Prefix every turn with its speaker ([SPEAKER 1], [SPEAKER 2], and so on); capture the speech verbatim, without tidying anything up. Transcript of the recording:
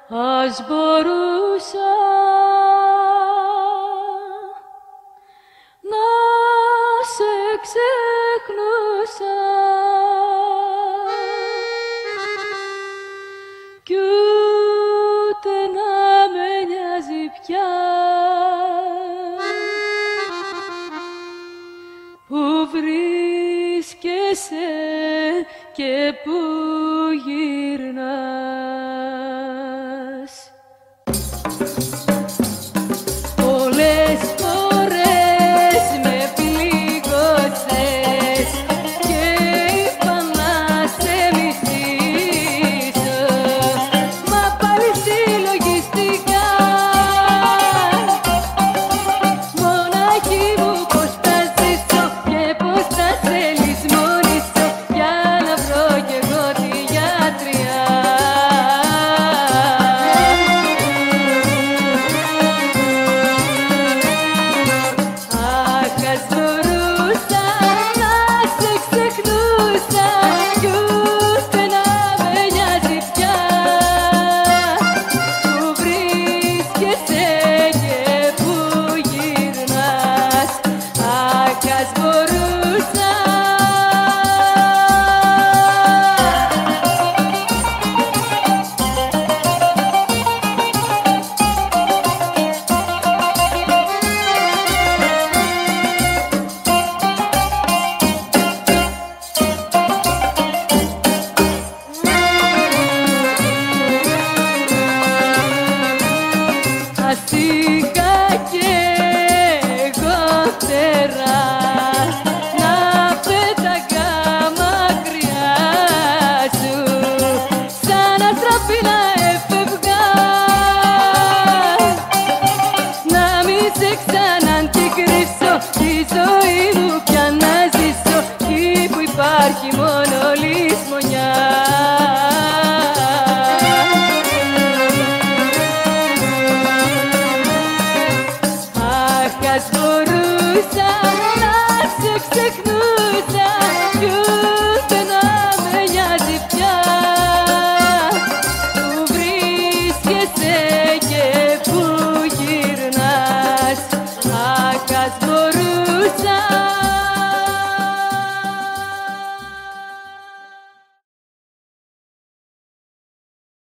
[SPEAKER 1] Ας μπορούσα να σε ξεχνούσα κι ούτε να με νοιάζει πια που βρίσκεσαι και που γυρνάς. Πολλές φορές με πλήγωσες και είπα να σε μισήσω, μα πάλι συλλογιστικά μονάχη μου πώς θα ζήσω και πώς θα σε λησμονήσω για να βρω κι εγώ τη γιατριά. Αχ, ας μπορούσα να σε ξεχνούσα κι ούτε να με νοιάζει πια που βρίσκεσαι και που γυρνάς. Αχ, ας μπορούσα. Ας